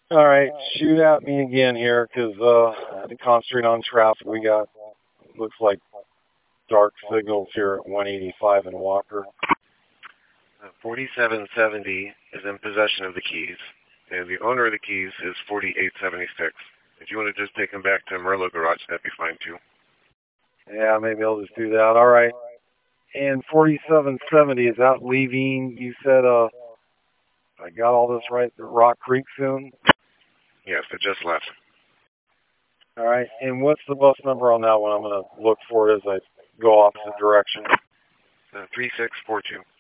All right, shoot at me again here, 'cause I had to concentrate on traffic. We got, looks like dark signals here at 185 in Walker. 4770 is in possession of the keys, and the owner of the keys is 4876. If you want to just take them back to Merlo Garage, that'd be fine too. Yeah, maybe I'll just do that. All right. And 4770, is that leaving, you said, I got all this right, Rock Creek soon? Yes, it just left. All right. And what's the bus number on that one? I'm going to look for it as I go opposite direction. 3642.